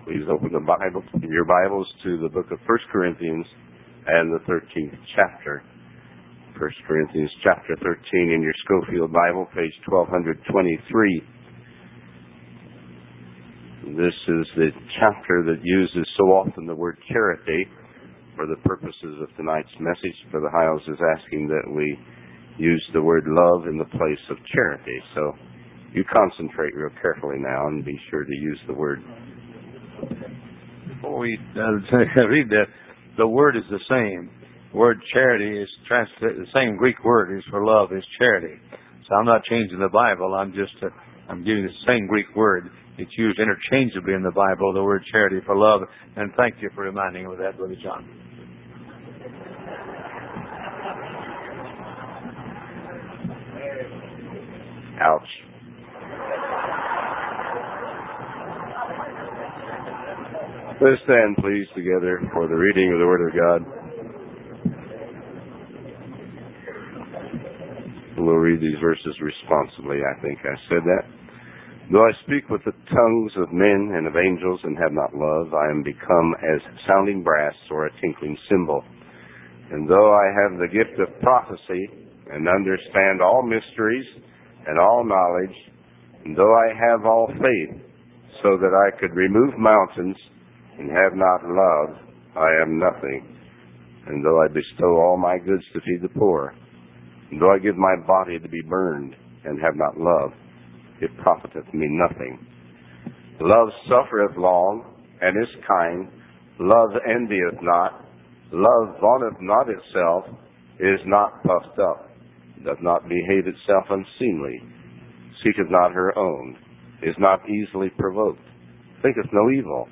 Please open your Bibles to the book of 1 Corinthians and the 13th chapter. 1 Corinthians chapter 13 in your Schofield Bible, page 1223. This is the chapter that uses so often the word charity for the purposes of tonight's message. Brother Hiles is asking that we use the word love in the place of charity. So you concentrate real carefully now and be sure to use the word. Before we read that, the word is the same. The word charity is translated, the same Greek word is for love is charity. So I'm not changing the Bible. I'm giving the same Greek word. It's used interchangeably in the Bible, the word charity for love. And thank you for reminding me of that, Brother John. Ouch. Let's stand, please, together for the reading of the Word of God. We'll read these verses responsibly. I think I said that. Though I speak with the tongues of men and of angels and have not love, I am become as sounding brass or a tinkling cymbal. And though I have the gift of prophecy and understand all mysteries and all knowledge, and though I have all faith so that I could remove mountains and have not love, I am nothing. And though I bestow all my goods to feed the poor, and though I give my body to be burned and have not love, it profiteth me nothing. Love suffereth long, and is kind. Love envieth not. Love vaunteth not itself, is not puffed up, doth not behave itself unseemly, seeketh not her own, is not easily provoked, thinketh no evil,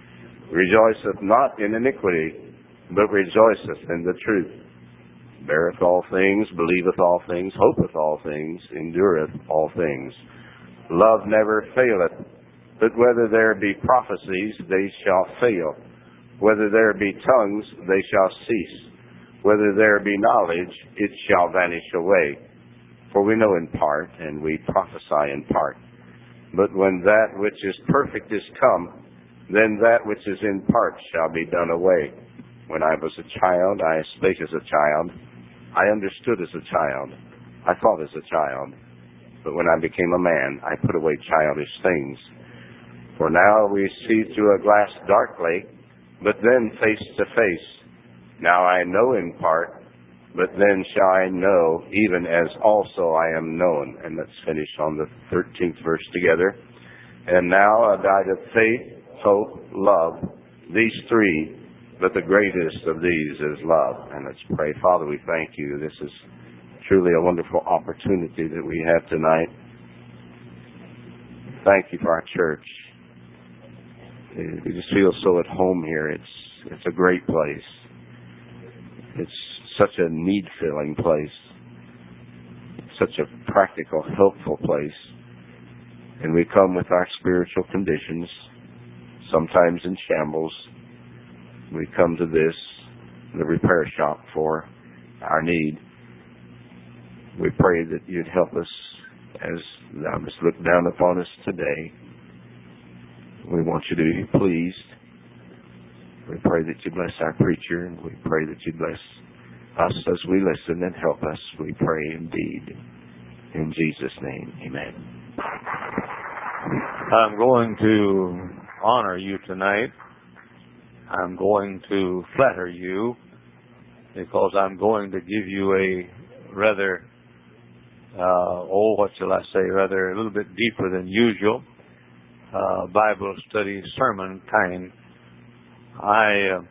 rejoiceth not in iniquity, but rejoiceth in the truth, beareth all things, believeth all things, hopeth all things, endureth all things. Love never faileth, but whether there be prophecies, they shall fail. Whether there be tongues, they shall cease. Whether there be knowledge, it shall vanish away. For we know in part, and we prophesy in part. But when that which is perfect is come, then that which is in part shall be done away. When I was a child, I spake as a child. I understood as a child. I thought as a child. But when I became a man, I put away childish things. For now we see through a glass darkly, but then face to face. Now I know in part, but then shall I know, even as also I am known. And let's finish on the 13th verse together. And now abideth faith, hope, love, these three, but the greatest of these is love. And let's pray. Father, we thank you. This is truly a wonderful opportunity that we have tonight. Thank you for our church. We just feel so at home here. It's a great place. It's such a need-filling place. Such a practical, helpful place. And we come with our spiritual conditions, sometimes in shambles. We come to this, the repair shop, for our need. We pray that you'd help us as thou hast looked down upon us today. We want you to be pleased. We pray that you bless our preacher, and we pray that you bless us as we listen and help us. We pray indeed. In Jesus' name, amen. I'm going to honor you tonight. I'm going to flatter you because I'm going to give you a rather, rather a little bit deeper than usual Bible study sermon kind. I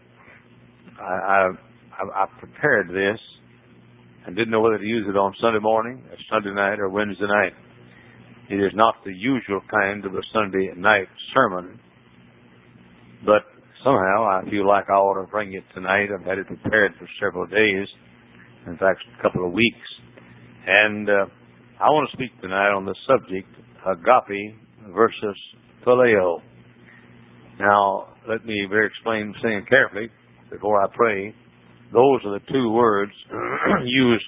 prepared this and didn't know whether to use it on Sunday morning, or Sunday night, or Wednesday night. It is not the usual kind of a Sunday night sermon, but somehow I feel like I ought to bring it tonight. I've had it prepared for several days, in fact, a couple of weeks. And I want to speak tonight on the subject, agape versus phileo. Now, let me explain saying carefully before I pray. Those are the two words used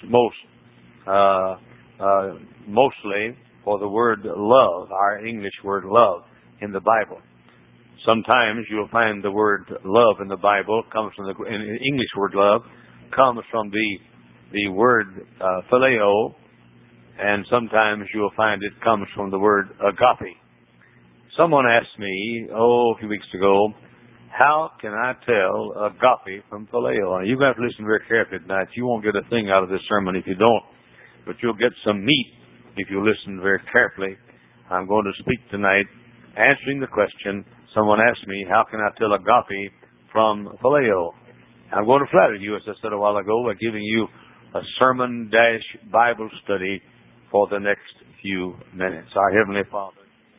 mostly for the word love, our English word love, in the Bible. Sometimes you'll find the word love in the Bible comes from the English word love comes from the word phileo, and sometimes you'll find it comes from the word agape. Someone asked me, a few weeks ago, how can I tell agape from phileo? Now, you've got to listen very carefully tonight. You won't get a thing out of this sermon if you don't, but you'll get some meat if you listen very carefully. I'm going to speak tonight answering the question. Someone asked me, how can I tell agape from phileo? I'm going to flatter you, as I said a while ago, by giving you a sermon-Bible study for the next few minutes. Our Heavenly Father.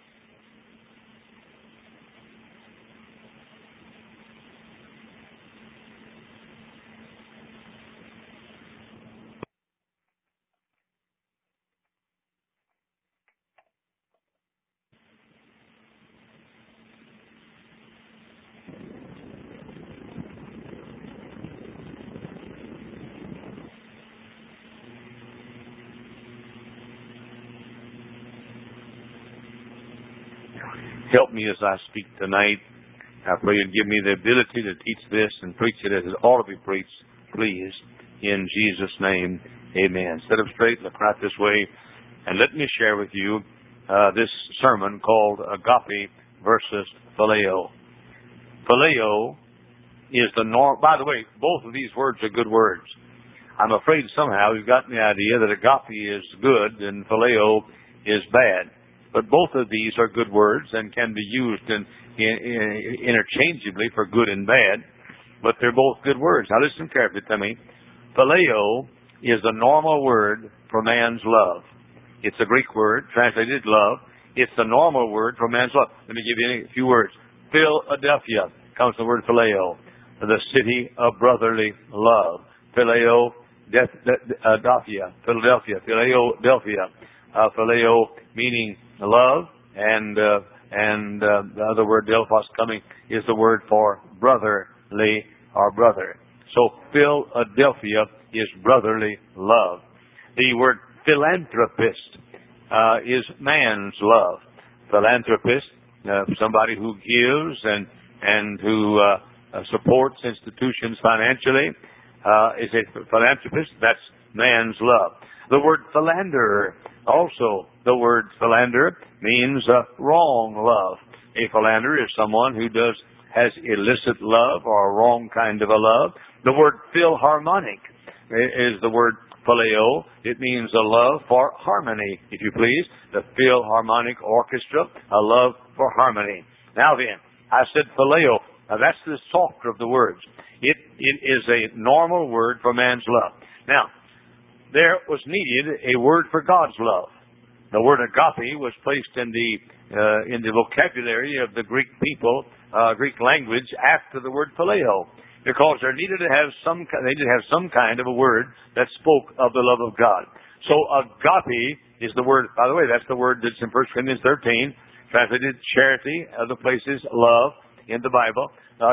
Help me as I speak tonight. I pray you'd give me the ability to teach this and preach it as it ought to be preached, please. In Jesus' name, amen. Set up straight, look right this way, and let me share with you this sermon called Agape versus Phileo. Phileo is the norm. By the way, both of these words are good words. I'm afraid somehow we've gotten the idea that agape is good and Phileo is bad. But both of these are good words and can be used interchangeably for good and bad. But they're both good words. Now listen carefully to me. Phileo is the normal word for man's love. It's a Greek word, translated love. It's the normal word for man's love. Let me give you a few words. Philadelphia comes from the word phileo, the city of brotherly love. Philadelphia. Phileo meaning love, and the other word, Delphos, coming, is the word for brotherly or brother. So Philadelphia is brotherly love. The word philanthropist is man's love. Philanthropist, somebody who gives and who supports institutions financially, is a philanthropist. That's man's love. The word philanderer, also the word philanderer means wrong love. A philanderer is someone who has illicit love or a wrong kind of a love. The word philharmonic is the word phileo. It means a love for harmony, if you please. The Philharmonic Orchestra, a love for harmony. Now then, I said phileo. Now that's the softer of the words. It is a normal word for man's love. Now, there was needed a word for God's love. The word agape was placed in the vocabulary of the Greek people, Greek language, after the word phileo, because they needed to have some kind of a word that spoke of the love of God. So agape is the word. By the way, that's the word that's in 1 Corinthians 13, translated charity. Other places, love in the Bible.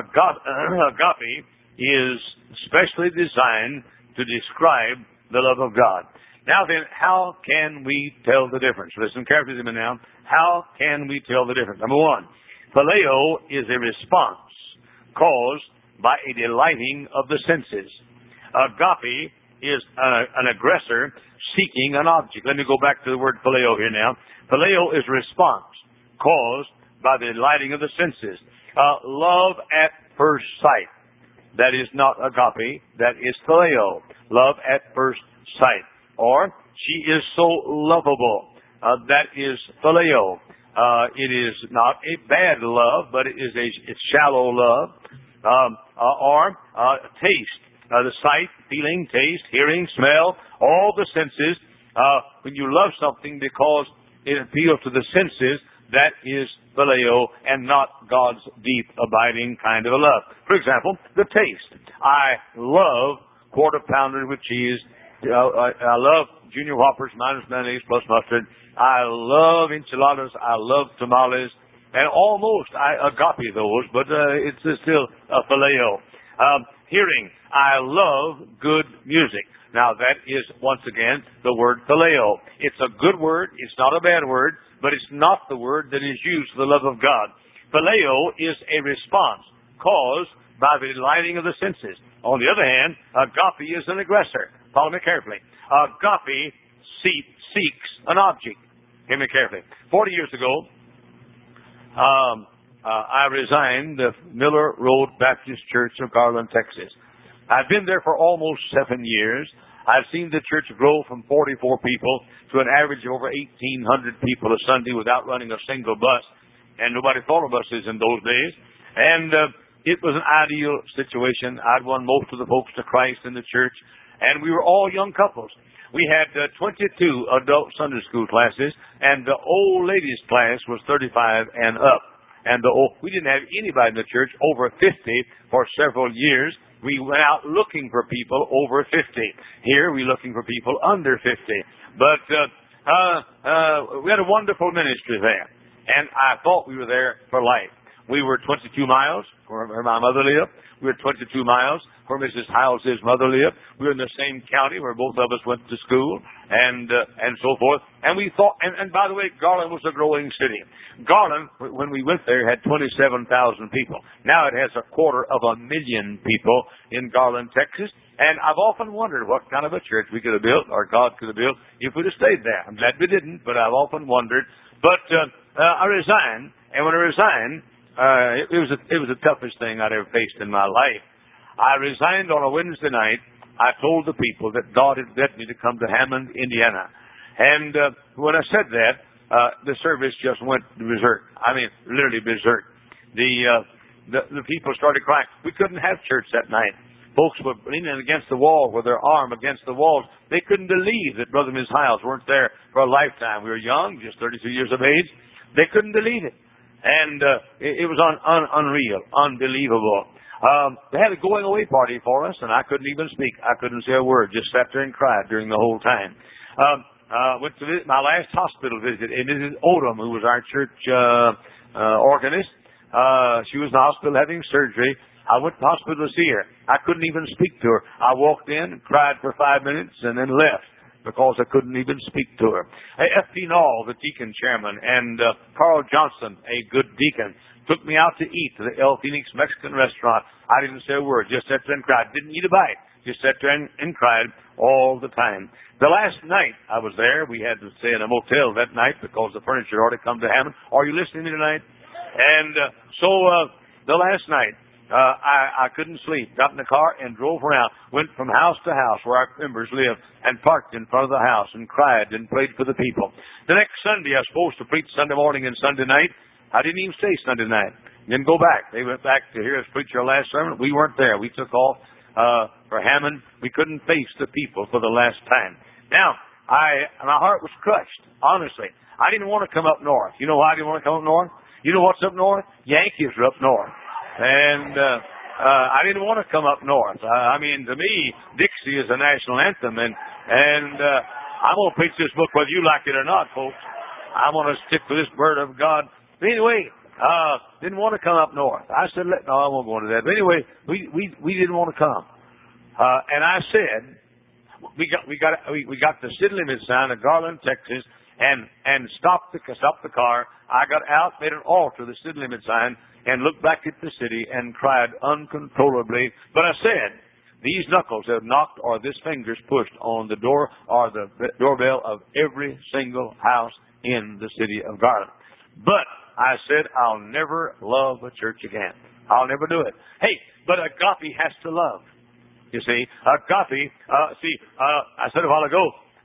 Agape is specially designed to describe the love of God. Now then, how can we tell the difference? Listen carefully to me now. How can we tell the difference? Number one, phileo is a response caused by a delighting of the senses. Agape is an aggressor seeking an object. Let me go back to the word phileo here now. Phileo is response caused by the delighting of the senses. Love at first sight. That is not agape. That is phileo. Love at first sight. Or, she is so lovable. That is phileo. It is not a bad love, but it's shallow love. Or taste. The sight, feeling, taste, hearing, smell, all the senses. When you love something because it appeals to the senses, that is phileo and not God's deep, abiding kind of a love. For example, the taste. I love quarter pounder with cheese. I love junior whoppers minus mayonnaise plus mustard. I love enchiladas. I love tamales. And almost I agape those, but it's still a phileo. Hearing. I love good music. Now that is, once again, the word phileo. It's a good word. It's not a bad word, but it's not the word that is used for the love of God. Phileo is a response caused by the delighting of the senses. On the other hand, agape is an aggressor. Follow me carefully. Agape seeks an object. Hear me carefully. 40 years ago, I resigned the Miller Road Baptist Church of Garland, Texas. I've been there for almost 7 years. I've seen the church grow from 44 people to an average of over 1,800 people a Sunday without running a single bus. And nobody thought of buses in those days. And it was an ideal situation. I'd won most of the folks to Christ in the church. And we were all young couples. We had 22 adult Sunday school classes, and the old ladies class was 35 and up. And we didn't have anybody in the church over 50 for several years. We went out looking for people over 50. Here, we're looking for people under 50. But we had a wonderful ministry there. And I thought we were there for life. We were 22 miles where my mother lived. We were 22 miles where Mrs. House's mother lived. We were in the same county where both of us went to school, and so forth. And we thought, and by the way, Garland was a growing city. Garland, when we went there, had 27,000 people. Now it has 250,000 people in Garland, Texas. And I've often wondered what kind of a church we could have built, or God could have built, if we'd have stayed there. I'm glad we didn't, but I've often wondered. But I resigned, and when I resigned, it was the toughest thing I'd ever faced in my life. I resigned on a Wednesday night. I told the people that God had led me to come to Hammond, Indiana. And when I said that, the service just went berserk. I mean, literally berserk. The people started crying. We couldn't have church that night. Folks were leaning against the wall with their arm against the walls. They couldn't believe that Brother and Ms. Hiles weren't there for a lifetime. We were young, just 32 years of age. They couldn't believe it. And it was unreal, unbelievable. They had a going away party for us, and I couldn't even speak. I couldn't say a word. Just sat there and cried during the whole time. Went to visit my last hospital visit, and Mrs. Odom, who was our church organist. She was in the hospital having surgery. I went to the hospital to see her. I couldn't even speak to her. I walked in, cried for 5 minutes, and then left, because I couldn't even speak to her. F.P. Nall, the deacon chairman, and Carl Johnson, a good deacon, took me out to eat to the El Phoenix Mexican restaurant. I didn't say a word, just sat there and cried. Didn't eat a bite, just sat there and cried all the time. The last night I was there, we had to stay in a motel that night because the furniture had already come to Hammond. Are you listening to me tonight? And so the last night, I couldn't sleep. Got in the car and drove around. Went from house to house where our members lived and parked in front of the house and cried and prayed for the people. The next Sunday, I was supposed to preach Sunday morning and Sunday night. I didn't even stay Sunday night. Didn't go back. They went back to hear us preach our last sermon. We weren't there. We took off for Hammond. We couldn't face the people for the last time. Now, my heart was crushed, honestly. I didn't want to come up north. You know why I didn't want to come up north? You know what's up north? Yankees are up north. And I didn't want to come up north. I mean, to me, Dixie is a national anthem, and I'm going to preach this book whether you like it or not, folks. I'm going to stick to this word of God. But anyway, didn't want to come up north. I said, no, I won't go into that. But anyway, we didn't want to come. And I said, we got the city limit sign of Garland, Texas, and stopped the car. I got out, made an altar, the city limit sign, and looked back at the city and cried uncontrollably. But I said, these knuckles have knocked or this finger's pushed on the door or the doorbell of every single house in the city of Garland. But I said, I'll never love a church again. I'll never do it. Hey, but agape has to love. You see, agape, I said a while ago,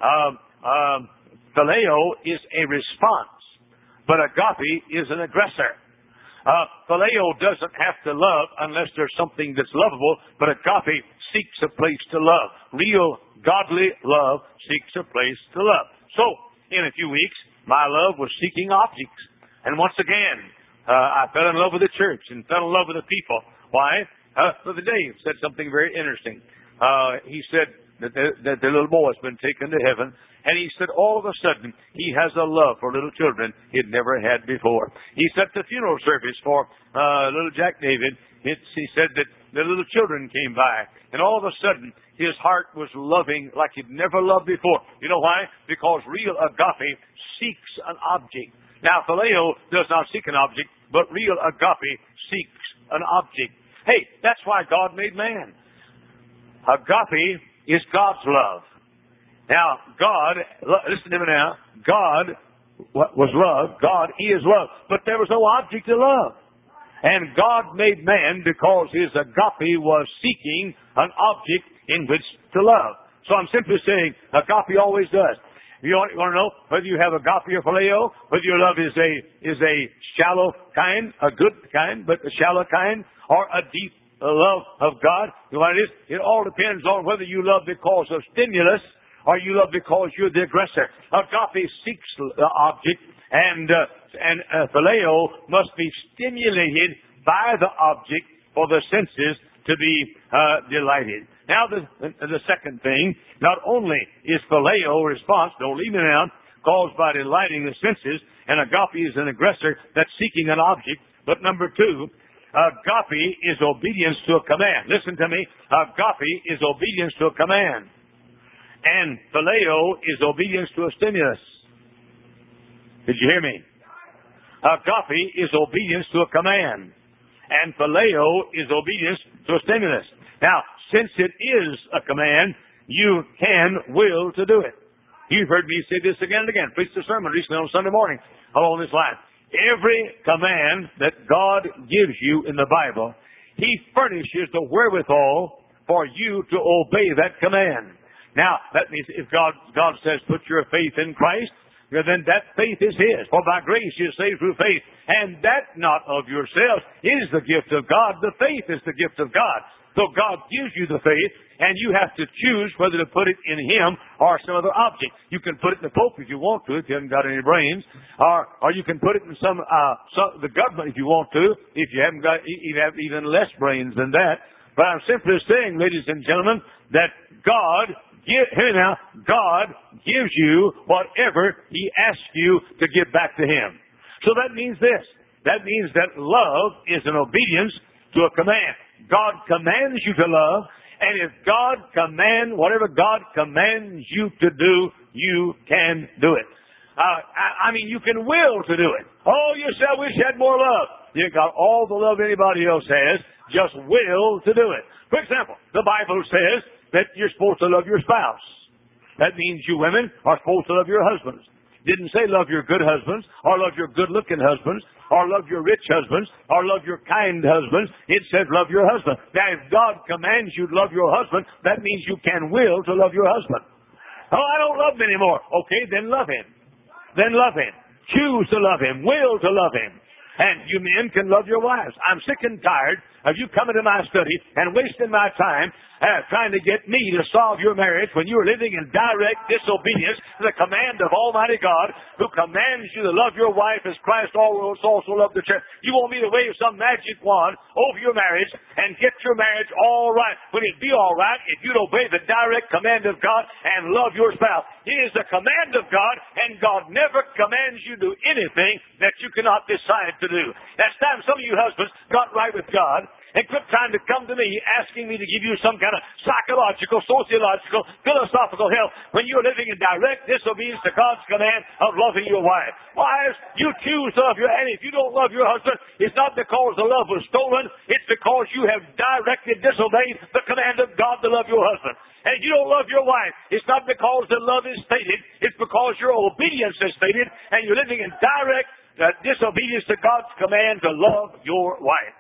phileo is a response, but agape is an aggressor. Phileo doesn't have to love unless there's something that's lovable, but agape seeks a place to love. Real godly love seeks a place to love. So, in a few weeks, my love was seeking objects. And once again, I fell in love with the church and fell in love with the people. Why? Brother Dave said something very interesting. He said that the little boy has been taken to heaven. And he said all of a sudden he has a love for little children he'd never had before. He said the funeral service for little Jack David, he said that the little children came by. And all of a sudden his heart was loving like he'd never loved before. You know why? Because real agape seeks an object. Now, phileo does not seek an object, but real agape seeks an object. Hey, that's why God made man. Agape is God's love. Now, God, listen to me now, God was love, God is love, but there was no object to love. And God made man because his agape was seeking an object in which to love. So I'm simply saying, agape always does. You want to know whether you have agape or phileo, whether your love is a shallow kind, a good kind, but a shallow kind, or a deep love of God. You know what it is? It all depends on whether you love because of stimulus or you love because you're the aggressor. Agape seeks the object, and phileo must be stimulated by the object for the senses to be delighted. Now, the second thing, not only is phileo response, don't leave me now, caused by delighting the senses, and agape is an aggressor that's seeking an object, but number two, agape is obedience to a command. Listen to me. Agape is obedience to a command. And phileo is obedience to a stimulus. Did you hear me? Agape is obedience to a command. And phileo is obedience to a stimulus. Now, since it is a command, you can will to do it. You've heard me say this again and again. Preached a sermon recently on Sunday morning along this line. Every command that God gives you in the Bible, He furnishes the wherewithal for you to obey that command. Now, that means if God says, put your faith in Christ, then that faith is His. For by grace you're saved through faith. And that not of yourselves is the gift of God. The faith is the gift of God. So God gives you the faith, and you have to choose whether to put it in Him or some other object. You can put it in the Pope if you want to, if you haven't got any brains, or you can put it in the government if you want to, if you haven't got even less brains than that. But I'm simply saying, ladies and gentlemen, that God gives you whatever He asks you to give back to Him. So that means this. That means that love is an obedience to a command. God commands you to love, and if whatever God commands you to do, you can do it. You can will to do it. Oh, you say, I wish you had more love. You got all the love anybody else has, just will to do it. For example, the Bible says that you're supposed to love your spouse. That means you women are supposed to love your husbands. Didn't say love your good husbands, or love your good-looking husbands, or love your rich husbands, or love your kind husbands. It said love your husband. Now, if God commands you to love your husband, that means you can will to love your husband. Oh, I don't love him anymore. Okay, then love him. Then love him. Choose to love him. Will to love him. And you men can love your wives. I'm sick and tired of you coming to my study and wasting my time trying to get me to solve your marriage when you are living in direct disobedience to the command of Almighty God, who commands you to love your wife as Christ also loved the church. You want me to wave some magic wand over your marriage and get your marriage all right, when it'd be all right if you'd obey the direct command of God and love your spouse. It is the command of God, and God never commands you to do anything that you cannot decide to do. That's time some of you husbands got right with God and quit trying to come to me asking me to give you some kind of psychological, sociological, philosophical help when you're living in direct disobedience to God's command of loving your wife. Wives, you choose to love your, and if you don't love your husband, it's not because the love was stolen, it's because you have directly disobeyed the command of God to love your husband. And if you don't love your wife, it's not because the love is stated, it's because your obedience is stated, and you're living in direct disobedience to God's command to love your wife.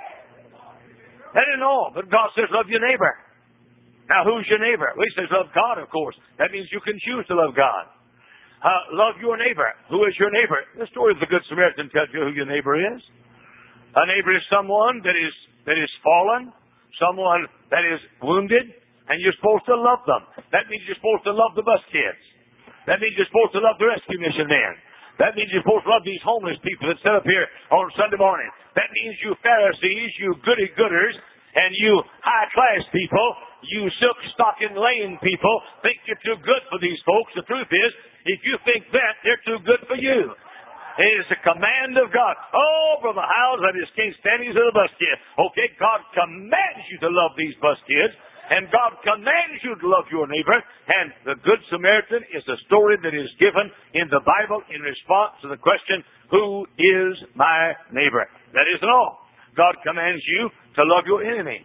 That isn't all, but God says love your neighbor. Now, who's your neighbor? Well, He says love God, of course. That means you can choose to love God. Love your neighbor. Who is your neighbor? The story of the Good Samaritan tells you who your neighbor is. A neighbor is someone that is fallen, someone that is wounded, and you're supposed to love them. That means you're supposed to love the bus kids. That means you're supposed to love the rescue mission men. That means you're supposed to love these homeless people that sit up here on Sunday morning. That means you Pharisees, you goody-gooders, and you high-class people, you silk-stocking-laying people, think you're too good for these folks. The truth is, if you think that, they're too good for you. It is the command of God. Oh, Brother Howes, I just can't stand these little bus kids. Okay, God commands you to love these bus kids. And God commands you to love your neighbor. And the Good Samaritan is a story that is given in the Bible in response to the question, who is my neighbor. That isn't all. God commands you to love your enemy.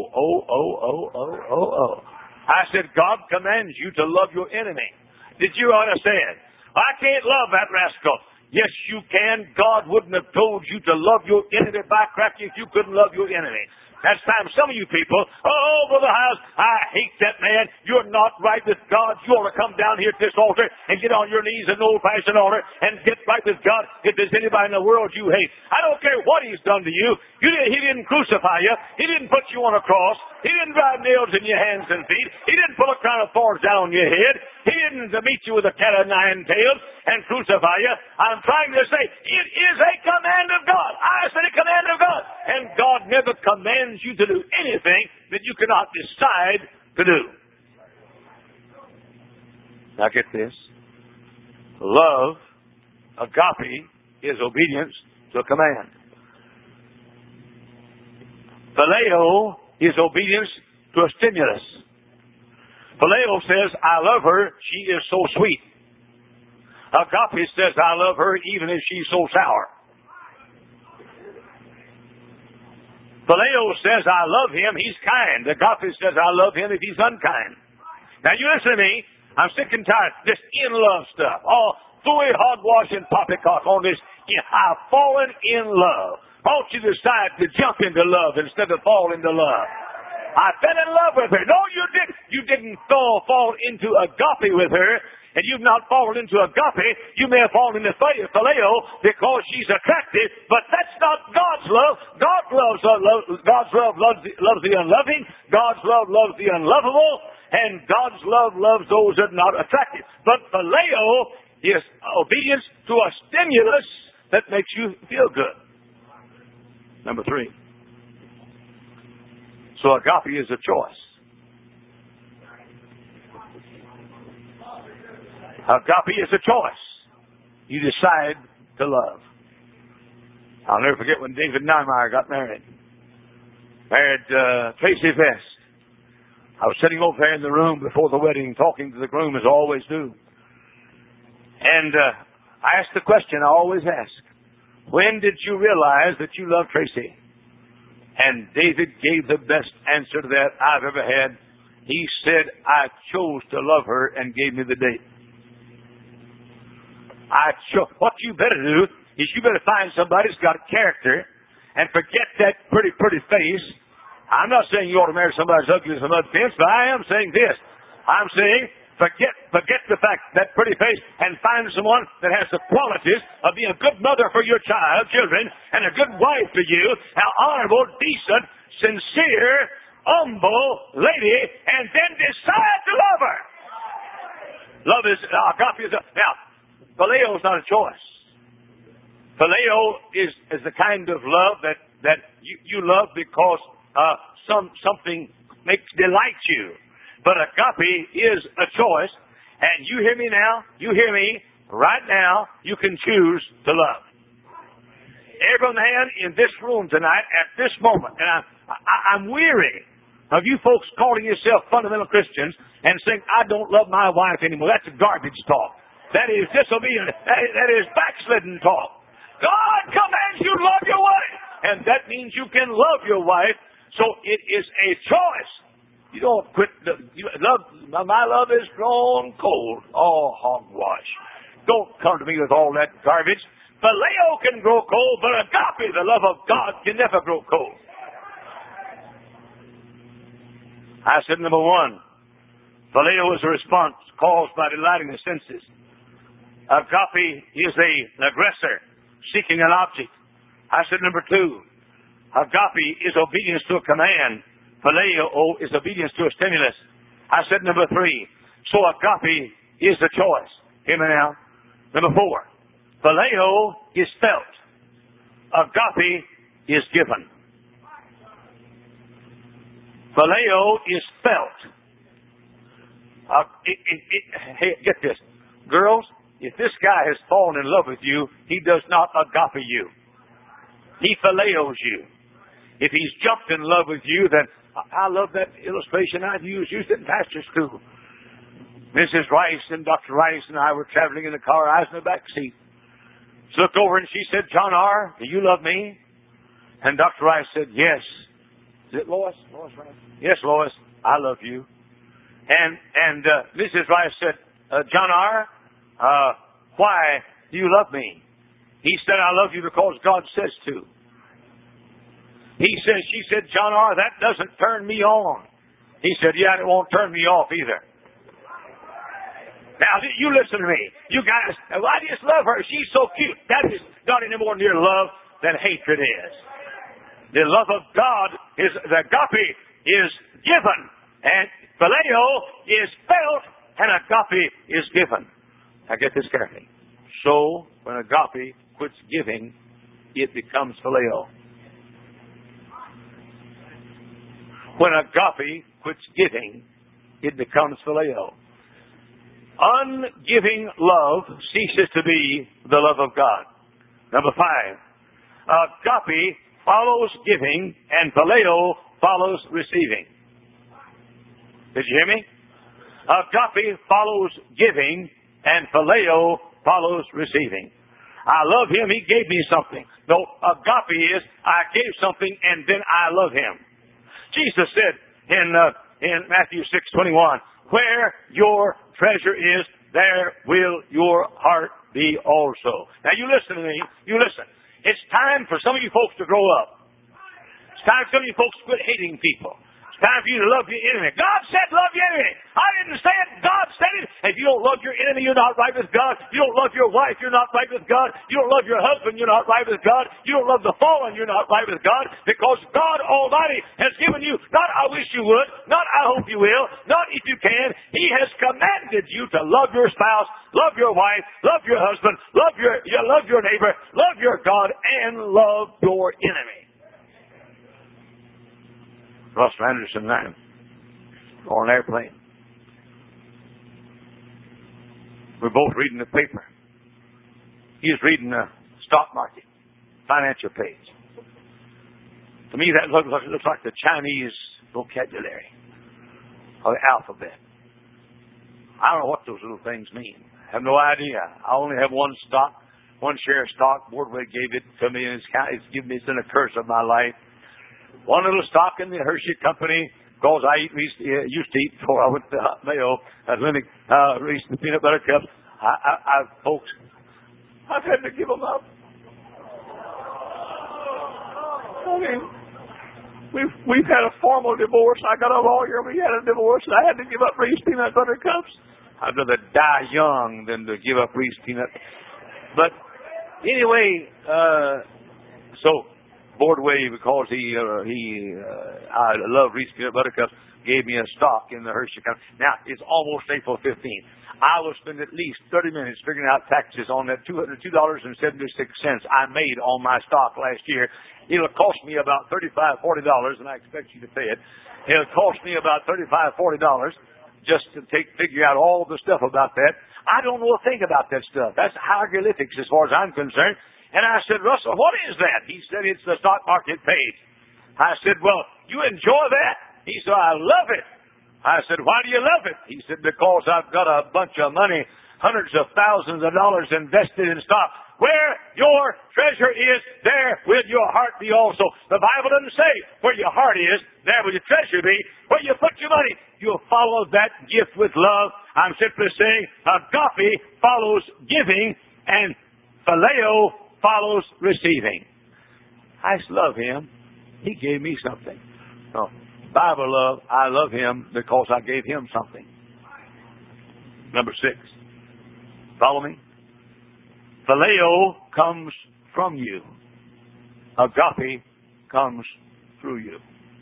I said, God commands you to love your enemy. Did you understand? I can't love that rascal. Yes, you can. God wouldn't have told you to love your enemy back if you couldn't love your enemy. That's time some of you people, Brother House, I hate that man. You're not right with God. You ought to come down here at this altar and get on your knees at an old-fashioned altar and get right with God if there's anybody in the world you hate. I don't care what he's done to you. He didn't crucify you. He didn't put you on a cross. He didn't drive nails in your hands and feet. He didn't pull a crown of thorns down on your head. He didn't meet you with a cat of nine tails and crucify you. I'm trying to say it is a command of God. I said a command of God. And God never commands you to do anything that you cannot decide to do. Now get this. Love, agape, is obedience to a command. Phileo is obedience to a stimulus. Phileo says, I love her, she is so sweet. Agape says, I love her even if she's so sour. Phileo says, I love him, he's kind. Agape says, I love him if he's unkind. Now you listen to me, I'm sick and tired of this in-love stuff. Oh, fooey, hogwash, and poppycock on this. I've fallen in love. Why don't you decide to jump into love instead of fall into love? I fell in love with her. No, you didn't. You didn't fall into agape with her, and you've not fallen into agape. You may have fallen into phileo because she's attractive, but that's not God's love. God's love loves the unloving. God's love loves the unlovable, and God's love loves those that are not attractive. But phileo is obedience to a stimulus that makes you feel good. Number 3. So agape is a choice. Agape is a choice. You decide to love. I'll never forget when David Niemeyer got married. Married Tracy Vest. I was sitting over there in the room before the wedding talking to the groom as I always do. And I asked the question I always ask. When did you realize that you loved Tracy? And David gave the best answer to that I've ever had. He said, I chose to love her and gave me the date. What you better do is you better find somebody who's got character and forget that pretty face. I'm not saying you ought to marry somebody as ugly as a mud fence, but I am saying this. I'm saying forget the fact that pretty face and find someone that has the qualities of being a good mother for your children and a good wife to you, an honorable, decent, sincere, humble lady, and then decide to love her. Love is agape. Now, phileo is not a choice. Phileo is the kind of love that you love because something delights you. But agape is a choice, and you hear me now, you hear me, right now, you can choose to love. Every man in this room tonight, at this moment, and I'm weary of you folks calling yourself fundamental Christians and saying, I don't love my wife anymore. That's garbage talk. That is disobedient. That is backslidden talk. God commands you to love your wife, and that means you can love your wife, so it is a choice. You don't quit. My love is grown cold. Oh, hogwash. Don't come to me with all that garbage. Phileo can grow cold, but agape, the love of God, can never grow cold. I said, number 1, phileo is a response caused by delighting the senses. Agape is an aggressor seeking an object. I said, number 2, agape is obedience to a command. Phileo is obedience to a stimulus. I said number 3. So agape is the choice. Hear me now. Number 4. Phileo is felt. Agape is given. Phileo is felt. Hey, get this. Girls, if this guy has fallen in love with you, he does not agape you. He phileos you. If he's jumped in love with you, then I love that illustration I've used it in pastor school. Mrs. Rice and Dr. Rice and I were traveling in the car. I was in the back seat. She looked over and she said, John R., do you love me? And Dr. Rice said, yes. Is it Lois? Lois Rice? Yes, Lois, I love you. And Mrs. Rice said, John R., why do you love me? He said, I love you because God says to. She said, John R., that doesn't turn me on. He said, yeah, and it won't turn me off either. Now, you listen to me. You guys, I just love her. She's so cute. That is not any more near love than hatred is. The love of God is, the agape is given, and phileo is felt, and agape is given. Now get this carefully. So, when agape quits giving, it becomes phileo. When agape quits giving, it becomes phileo. Ungiving love ceases to be the love of God. Number 5, agape follows giving, and phileo follows receiving. Did you hear me? Agape follows giving, and phileo follows receiving. I love him, he gave me something. No, agape is, I gave something, and then I love him. Jesus said in Matthew 6:21, where your treasure is, there will your heart be also. Now you listen to me. You listen. It's time for some of you folks to grow up. It's time for some of you folks to quit hating people. It's time for you to love your enemy. God said love your enemy. I didn't say it. God said it. If you don't love your enemy, you're not right with God. You don't love your wife, you're not right with God. You don't love your husband, you're not right with God. You don't love the fallen, you're not right with God. Because God Almighty has given you, not I wish you would, not I hope you will, not if you can. He has commanded you to love your spouse, love your wife, love your husband, love your neighbor, love your God, and love your enemy. Russell Anderson and I were on an airplane. We're both reading the paper. He's reading the stock market, financial page. To me, that looks like the Chinese vocabulary or the alphabet. I don't know what those little things mean. I have no idea. I only have one share of stock. Boardway gave it to me, and it's given me, it's in a curse of my life. One little stock in the Hershey Company, because I used to eat before I went to Mayo, Reese's peanut butter cups. Folks, I've had to give them up. I mean, we've had a formal divorce. I got a lawyer. We had a divorce, and I had to give up Reese's peanut butter cups. I'd rather die young than to give up Reese's peanut. But anyway, so Boardway, because I love Reese's peanut butter cups, gave me a stock in the Hershey Company. Now, it's almost April 15th. I will spend at least 30 minutes figuring out taxes on that $202.76 I made on my stock last year. It'll cost me about $35, $40, and I expect you to pay it. It'll cost me about $35, $40 just to figure out all the stuff about that. I don't know a thing about that stuff. That's hieroglyphics as far as I'm concerned. And I said, Russell, what is that? He said, it's the stock market page. I said, well, you enjoy that? He said, I love it. I said, why do you love it? He said, because I've got a bunch of money, hundreds of thousands of dollars invested in stock. Where your treasure is, there will your heart be also. The Bible doesn't say where your heart is, there will your treasure be. Where you put your money, you'll follow that gift with love. I'm simply saying agape follows giving, and phileo follows receiving. I love him. He gave me something. No, Bible love, I love him because I gave him something. Number 6. Follow me? Phileo comes from you. Agape comes through you.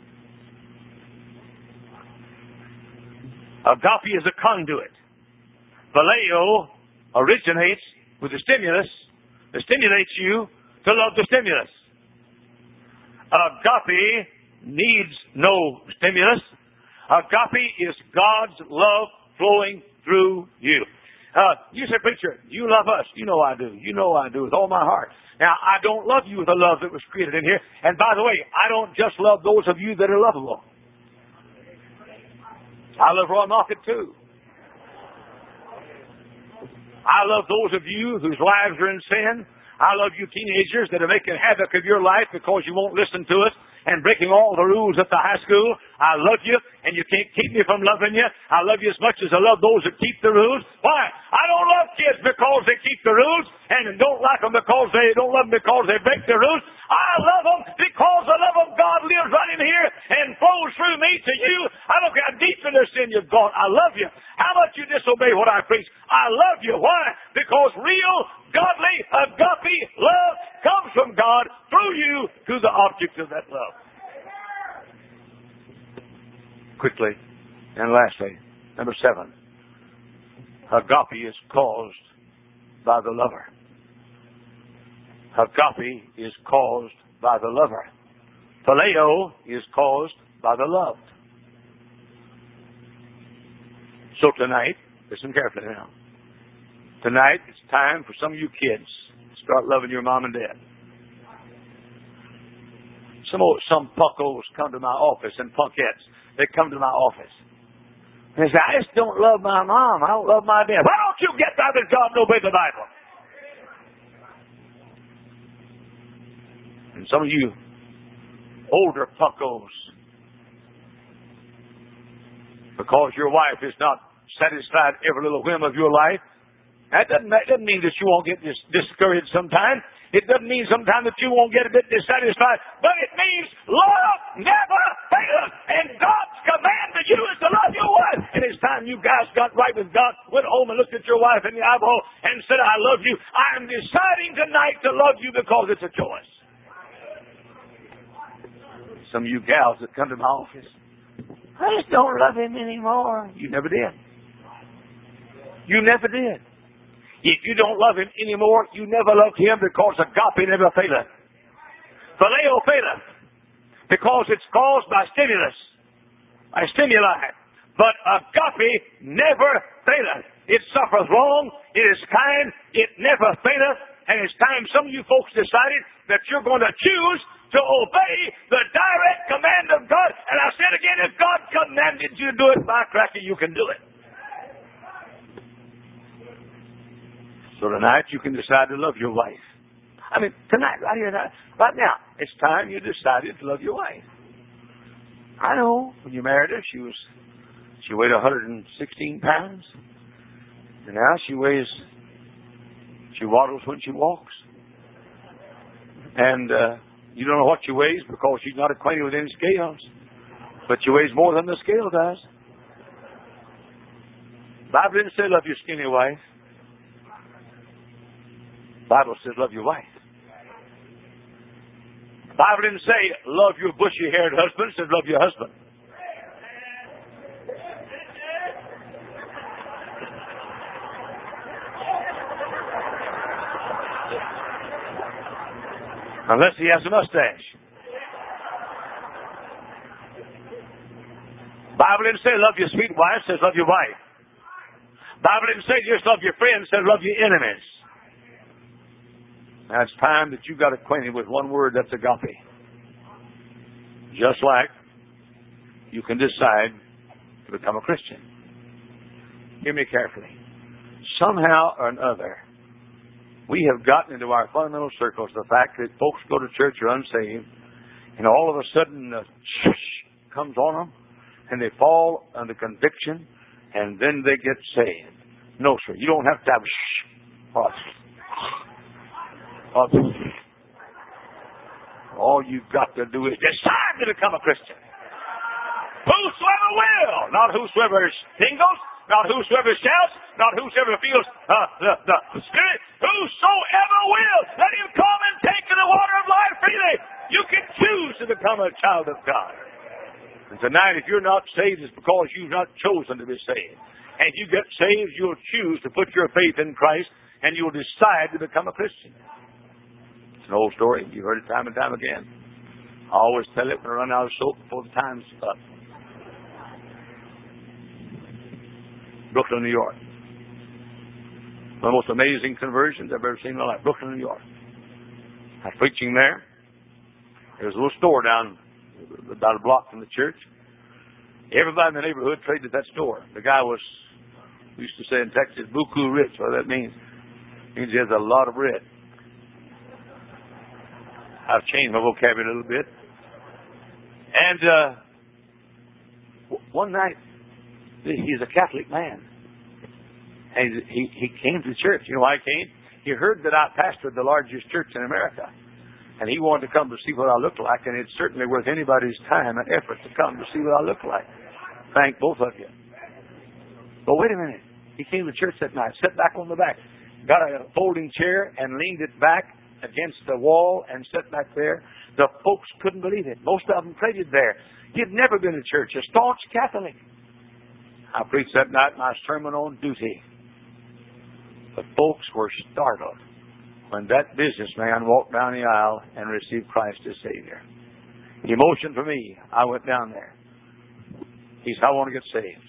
Agape is a conduit. Phileo originates with the stimulus. It stimulates you to love the stimulus. Agape needs no stimulus. Agape is God's love flowing through you. You say, preacher, you love us. You know I do. You know I do with all my heart. Now, I don't love you with the love that was created in here. And by the way, I don't just love those of you that are lovable. I love Roy Moffett too. I love those of you whose lives are in sin. I love you teenagers that are making havoc of your life because you won't listen to us and breaking all the rules at the high school. I love you, and you can't keep me from loving you. I love you as much as I love those that keep the rules. Why? I don't love kids because they keep the rules, and don't like them because they don't love them because they break the rules. I love them because the love of God lives right in here and flows through me to you. I don't care how deep in their sin you've gone. I love you. How much you disobey what I preach. I love you. Why? Because real, godly, agape love comes from God through you to the object of that love. Quickly, and lastly, number 7. Agape is caused by the lover. Agape is caused by the lover. Phileo is caused by the loved. So tonight, listen carefully now. Tonight, it's time for some of you kids to start loving your mom and dad. Some punkos come to my office, and punkettes, they come to my office. And they say, I just don't love my mom. I don't love my dad. Why don't you get out of God and obey the Bible? And some of you older punkos, because your wife is not satisfied every little whim of your life, that doesn't mean that you won't get discouraged sometime. It doesn't mean sometimes that you won't get a bit dissatisfied, but it means love never fails. And God's command to you is to love your wife. And it's time you guys got right with God, went home and looked at your wife in the eyeball and said, I love you. I am deciding tonight to love you because it's a choice. Some of you gals that come to my office, I just don't love him anymore. You never did. You never did. If you don't love him anymore, you never loved him because agape never faileth. Phileo faileth because it's caused by stimuli. But agape never faileth. It suffers long, it is kind, it never faileth, and it's time some of you folks decided that you're going to choose to obey the direct command of God. And I said again, if God commanded you to do it, by cracker, you can do it. So tonight you can decide to love your wife. I mean, tonight, right here, right now, it's time you decided to love your wife. I know when you married her, she weighed 116 pounds. And now she waddles when she walks. And you don't know what she weighs because she's not acquainted with any scales. But she weighs more than the scale does. The Bible didn't say love your skinny wife. The Bible says love your wife. The Bible didn't say love your bushy-haired husband. It says love your husband. Unless he has a mustache. The Bible didn't say love your sweet wife. It says love your wife. The Bible didn't say just love your friends. It says love your enemies. Now it's time that you got acquainted with one word, that's agape. Just like you can decide to become a Christian. Hear me carefully. Somehow or another, we have gotten into our fundamental circles the fact that folks go to church are unsaved, and all of a sudden the shush comes on them, and they fall under conviction, and then they get saved. No, sir, you don't have to have shh. All you've got to do is decide to become a Christian. Whosoever will, not whosoever tingles, not whosoever shouts, not whosoever feels the Spirit. Whosoever will, let him come and take the water of life freely. You can choose to become a child of God. And tonight, if you're not saved, it's because you've not chosen to be saved. And if you get saved, you'll choose to put your faith in Christ, and you'll decide to become a Christian. An old story. You've heard it time and time again. I always tell it when I run out of soap before the time's up. Brooklyn, New York. One of the most amazing conversions I've ever seen in my life. Brooklyn, New York. I was preaching there. There was a little store down about a block from the church. Everybody in the neighborhood traded at that store. The guy was, we used to say in Texas, buku rich. What that means? It means he has a lot of bread. I've changed my vocabulary a little bit. And one night, he's a Catholic man. And he came to church. You know why he came? He heard that I pastored the largest church in America. And he wanted to come to see what I looked like. And it's certainly worth anybody's time and effort to come to see what I look like. Thank both of you. But wait a minute. He came to church that night, sat back on the back, got a folding chair and leaned it back against the wall and sat back there. The folks couldn't believe it. Most of them prayed there. He had never been to church, a staunch Catholic. I preached that night my sermon on duty. The folks were startled when that businessman walked down the aisle and received Christ as Savior. He motioned for me. I went down there. He said, I want to get saved.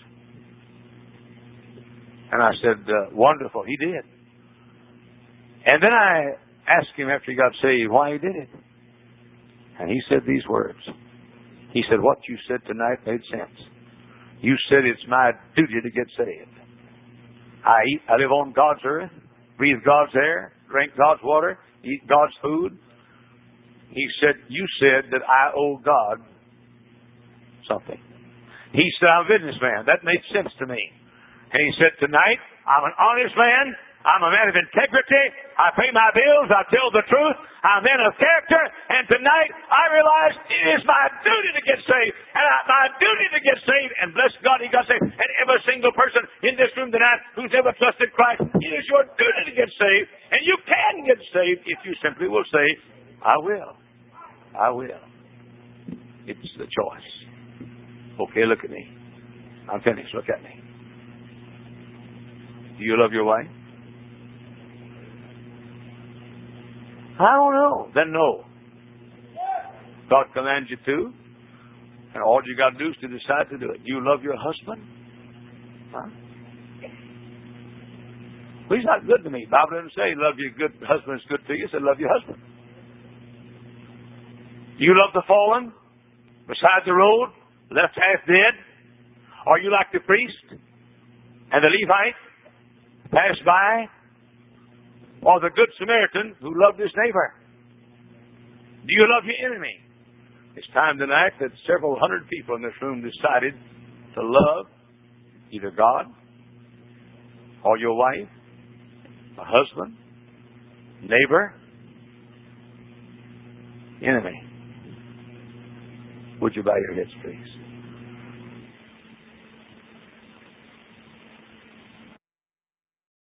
And I said, wonderful. He did. And then I asked him after he got saved why he did it. And he said these words. He said, what you said tonight made sense. You said it's my duty to get saved. I live on God's earth, breathe God's air, drink God's water, eat God's food. He said, you said that I owe God something. He said, I'm a businessman. That made sense to me. And he said, tonight, I'm an honest man. I'm a man of integrity. I pay my bills. I tell the truth. I'm a man of character. And tonight, I realize it is my duty to get saved. And my duty to get saved. And bless God, he got saved. And every single person in this room tonight who's ever trusted Christ, it is your duty to get saved. And you can get saved if you simply will say, I will. I will. It's the choice. Okay, look at me. I'm finished. Look at me. Do you love your wife? I don't know. Then no. God commands you to. And all you got to do is to decide to do it. Do you love your husband? Huh? Well, he's not good to me. The Bible doesn't say love your good husband is good to you. It said love your husband. Do you love the fallen? Beside the road? Left half dead? Are you like the priest and the Levite? Pass by? Or the good Samaritan who loved his neighbor? Do you love your enemy? It's time tonight that several hundred people in this room decided to love either God or your wife, a husband, neighbor, enemy. Would you bow your heads, please?